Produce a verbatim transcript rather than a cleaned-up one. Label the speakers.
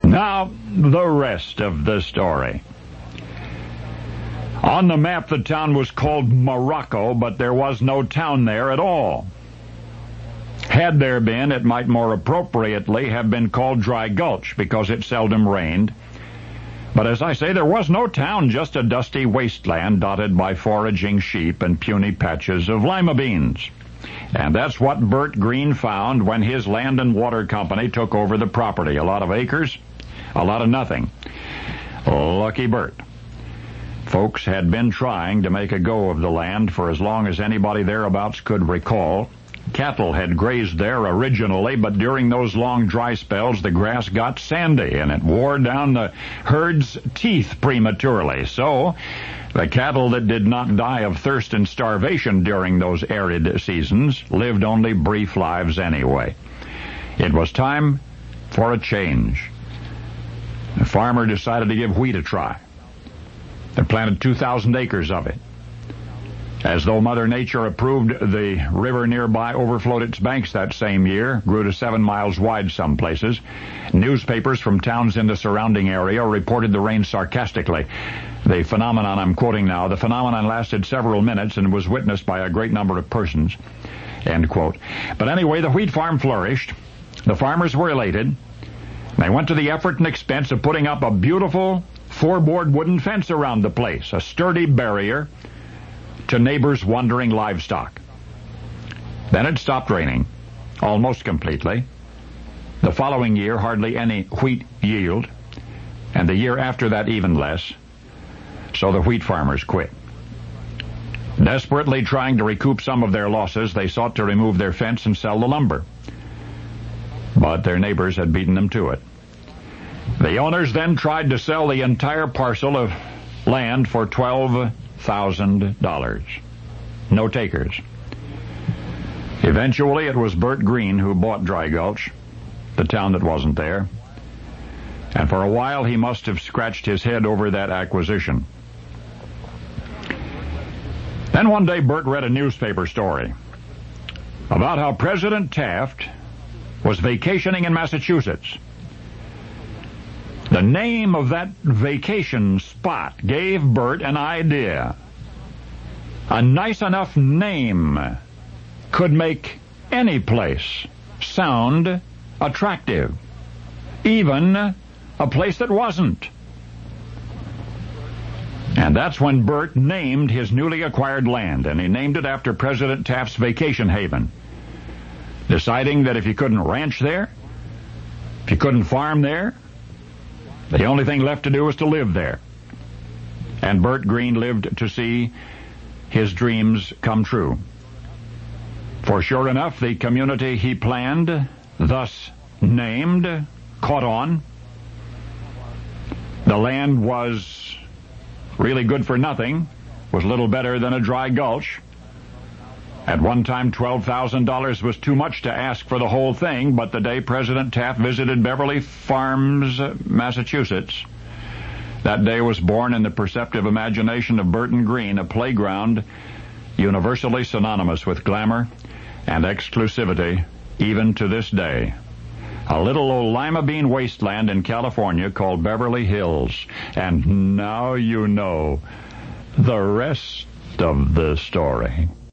Speaker 1: Now, the rest of the story. On the map, the town was called Morocco, but there was no town there at all. Had there been, it might more appropriately have been called Dry Gulch, because it seldom rained. But as I say, there was no town, just a dusty wasteland dotted by foraging sheep and puny patches of lima beans. And that's what Bert Green found when his land and water company took over the property. A lot of acres, a lot of nothing. Lucky Bert. Folks had been trying to make a go of the land for as long as anybody thereabouts could recall. Cattle had grazed there originally, but during those long dry spells, the grass got sandy, and it wore down the herd's teeth prematurely. So, the cattle that did not die of thirst and starvation during those arid seasons lived only brief lives anyway. It was time for a change. The farmer decided to give wheat a try. They planted two thousand acres of it. As though Mother Nature approved, the river nearby overflowed its banks that same year, grew to seven miles wide some places. Newspapers from towns in the surrounding area reported the rain sarcastically. The phenomenon I'm quoting now, the phenomenon lasted several minutes and was witnessed by a great number of persons. End quote. But anyway, the wheat farm flourished. The farmers were elated. They went to the effort and expense of putting up a beautiful four-board wooden fence around the place, a sturdy barrier to neighbors' wandering livestock. Then it stopped raining, almost completely. The following year, hardly any wheat yield, and the year after that, even less. So the wheat farmers quit. Desperately trying to recoup some of their losses, they sought to remove their fence and sell the lumber. But their neighbors had beaten them to it. The owners then tried to sell the entire parcel of land for twelve thousand dollars. No takers. Eventually, it was Bert Green who bought Dry Gulch, the town that wasn't there. And for a while, he must have scratched his head over that acquisition. Then one day, Bert read a newspaper story about how President Taft was vacationing in Massachusetts. The name of that vacation spot gave Bert an idea. A nice enough name could make any place sound attractive, even a place that wasn't. And that's when Bert named his newly acquired land, and he named it after President Taft's vacation haven, deciding that if you couldn't ranch there, if you couldn't farm there, the only thing left to do was to live there. And Bert Green lived to see his dreams come true. For sure enough, the community he planned, thus named, caught on. The land was really good for nothing, was little better than a dry gulch. At one time, twelve thousand dollars was too much to ask for the whole thing, but the day President Taft visited Beverly Farms, Massachusetts, that day was born in the perceptive imagination of Burton Green, a playground universally synonymous with glamour and exclusivity, even to this day. A little old lima bean wasteland in California called Beverly Hills. And now you know the rest of the story.